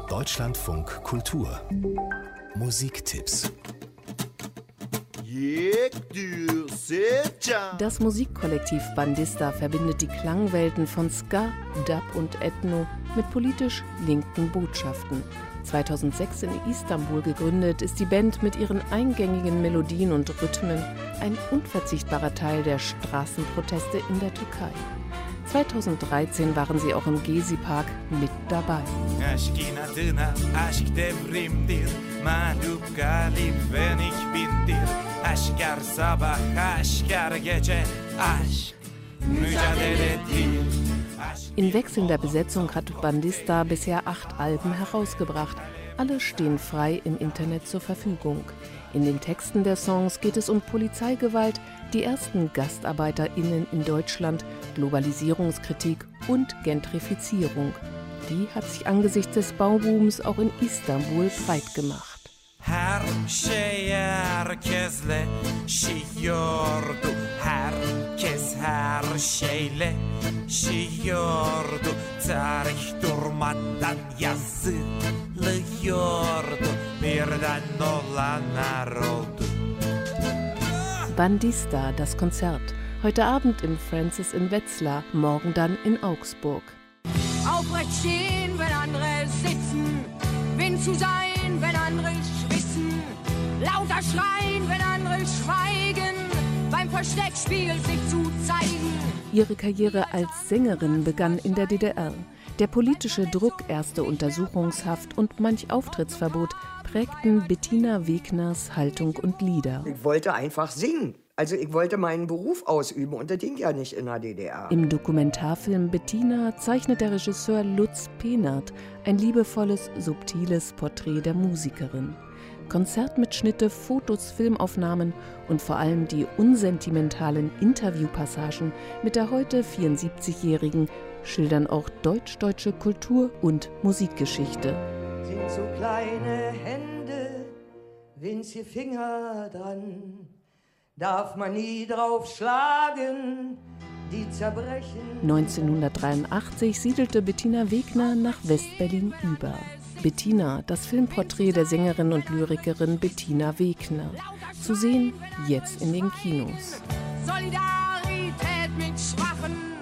Deutschlandfunk Kultur Musiktipps. Das Musikkollektiv Bandista verbindet die Klangwelten von Ska, Dub und Ethno mit politisch linken Botschaften. 2006 in Istanbul gegründet, ist die Band mit ihren eingängigen Melodien und Rhythmen ein unverzichtbarer Teil der Straßenproteste in der Türkei. 2013 waren sie auch im Gezi-Park mit dabei. Aşkın adına aşk devrimdir, mağlup galip wenn ich bin dir. Aşk her sabah, aşk her gece, aşk mücadeledir. In wechselnder Besetzung hat Bandista bisher 8 Alben herausgebracht. Alle stehen frei im Internet zur Verfügung. In den Texten der Songs geht es um Polizeigewalt, die ersten GastarbeiterInnen in Deutschland, Globalisierungskritik und Gentrifizierung. Die hat sich angesichts des Baubooms auch in Istanbul breit gemacht. Her şey herkesle şiyordu, herkes her şeyle şiyordu. Tarih durmadan yazılıyordu, birden olanlar oldu. Bandista, das Konzert. Heute Abend im Francis in Wetzlar, morgen dann in Augsburg. Aufrecht stehen, wenn andere sitzen, Wind zu sein, wenn andere schwitzen, lauter schreien, wenn andere schweigen, beim Versteckspiel sich zu zeigen. Ihre Karriere als Sängerin begann in der DDR. Der politische Druck, erste Untersuchungshaft und manch Auftrittsverbot prägten Bettina Wegners Haltung und Lieder. Ich wollte einfach singen. Also ich wollte meinen Beruf ausüben und das ging ja nicht in der DDR. Im Dokumentarfilm Bettina zeichnet der Regisseur Lutz Pehnert ein liebevolles, subtiles Porträt der Musikerin. Konzertmitschnitte, Fotos, Filmaufnahmen und vor allem die unsentimentalen Interviewpassagen mit der heute 74-Jährigen schildern auch deutsch-deutsche Kultur- und Musikgeschichte. Sind so kleine Hände, winzige Finger dran, darf man nie drauf schlagen, die zerbrechen. 1983 siedelte Bettina Wegner nach West-Berlin über. Bettina, das Filmporträt der Sängerin und Lyrikerin Bettina Wegner. Zu sehen jetzt in den Kinos. Solidarität mit Schwachen.